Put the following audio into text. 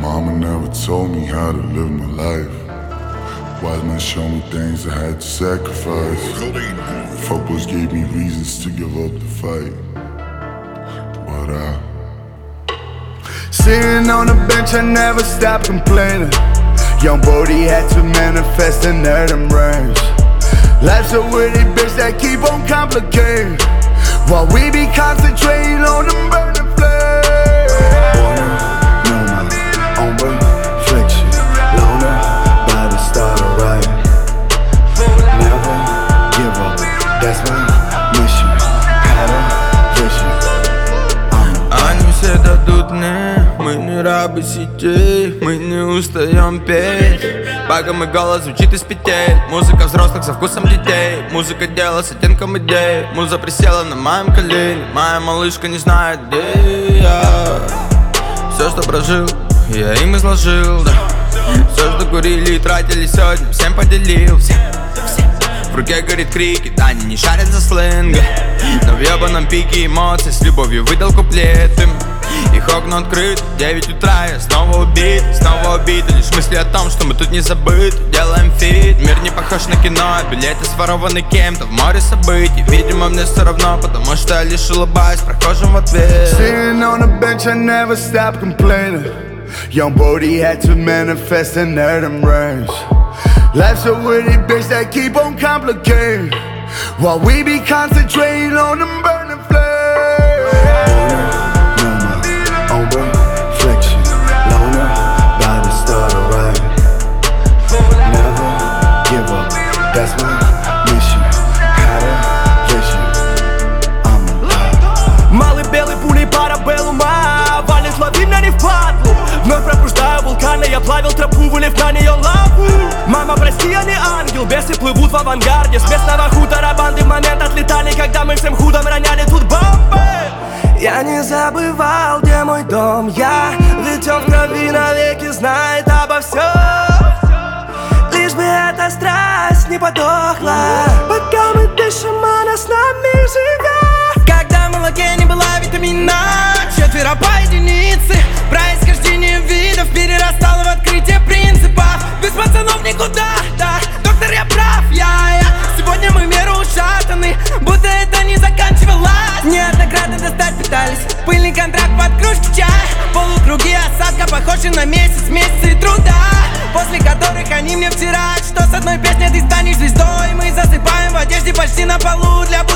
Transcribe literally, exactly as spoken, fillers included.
Mama never told me how to live my life. Wise men show me things I had to sacrifice. Fuck boys gave me reasons to give up the fight. But I Sitting on the bench, I never stopped complaining. Young Bodie had to manifest in them rings. Life's a witty bitch that keep on complicating, while we be concentrating on them burning flames. Born know my own reflection. Loner by the start of right. Never give up, that's my mission. Had a vision. Они все дадут мне, мы не рабы сетей, мы не устаем петь, пока мой голос звучит из петель. Музыка взрослых со вкусом детей, музыка дела с оттенком идей. Муза присела на моем колене, моя малышка не знает, где я. Все, что прожил, я им изложил, да. Все, что курили и тратили сегодня, всем поделил, всем, всем. В руке горит крикет, они не шарят за сленга, но в ебаном пике эмоций с любовью выдал куплет им. Их окна открыты, девять утра, я снова убит, снова убит. Лишь мысли о том, что мы тут не забыты, делаем фит. Мир не похож на кино, билеты сворованы кем-то в море событий. Видимо, мне все равно, потому что я лишь улыбаюсь прохожим в ответ. Sitting on the bench, I never stopped complaining. Young Bodie had to manifest in them rings. Life's a witty bitch that keep on complicating, while we be concentrating on them burning flames. Born know my own reflection. Loner by the start of right. Never give up, that's my mission. Had a vision. I'm alive. Малый белый пулей парабеллума валит, лови меня не впадлу. Вновь пробуждаю вулканы, я плавил тропу, вылив на нее лаву. Мама, прости, я не ангел, бесы плывут в авангарде. С местного хутора банды в момент отлетали, когда мы всем худом роняли тут бомбы. Я не забывал, где мой дом, я ведь он в крови навеки знает обо всем. Лишь бы эта страсть не подохла, пока мы дышим, она с нами живет. Когда в молоке не была витамина, четверо по единице, происхождение видов перерастало в открытие принципов. Без пацанов никуда, да, доктор, я прав, я, я. Сегодня мы в меру ушатаны, будто это не заканчивалось. Неоднократно достать пытались, пыльный контракт под кружки чая. Полукруги осадка похожи на месяц, месяцы труда, после которых они мне втирают, что с одной песней ты станешь звездой. Мы засыпаем в одежде почти на полу для